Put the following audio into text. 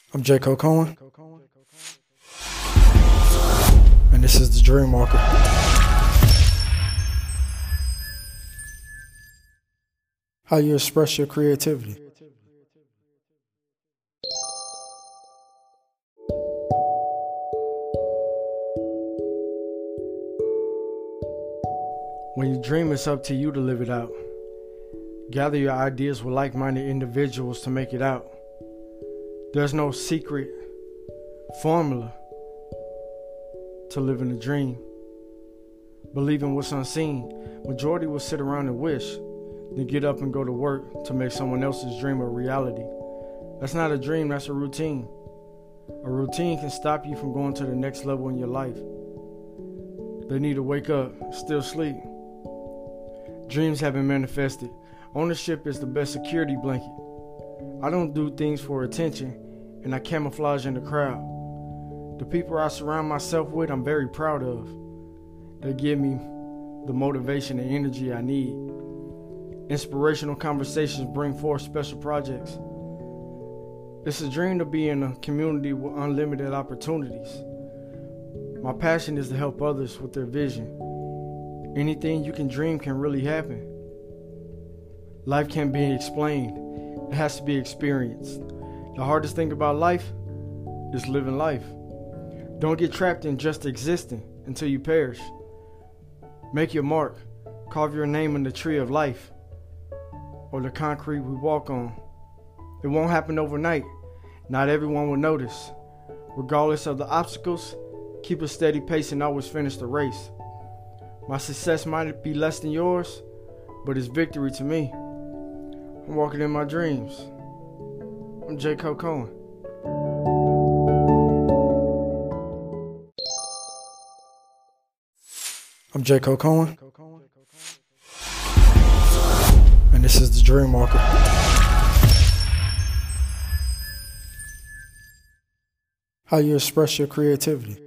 I'm J. Cole Cohen, and this is the Dream Marker. How you express your creativity. When you dream, it's up to you to live it out. Gather your ideas with like-minded individuals to make it out. There's no secret formula to living a dream. Believe in what's unseen. Majority will sit around and wish, then get up and go to work to make someone else's dream a reality. That's not a dream, that's a routine. A routine can stop you from going to the next level in your life. They need to wake up, still sleep. Dreams have been manifested. Ownership is the best security blanket. I don't do things for attention, and I camouflage in the crowd. The people I surround myself with, I'm very proud of. They give me the motivation and energy I need. Inspirational conversations bring forth special projects. It's a dream to be in a community with unlimited opportunities. My passion is to help others with their vision. Anything you can dream can really happen. Life can't be explained. It has to be experienced. The hardest thing about life is living life. Don't get trapped in just existing until you perish. Make your mark. Carve your name in the tree of life or the concrete we walk on. It won't happen overnight. Not everyone will notice. Regardless of the obstacles, keep a steady pace and always finish the race. My success might be less than yours, but it's victory to me. I'm walking in my dreams. I'm J. Cole Cohen. I'm J. Cole Cohen, and this is the Dream Marker. How you express your creativity.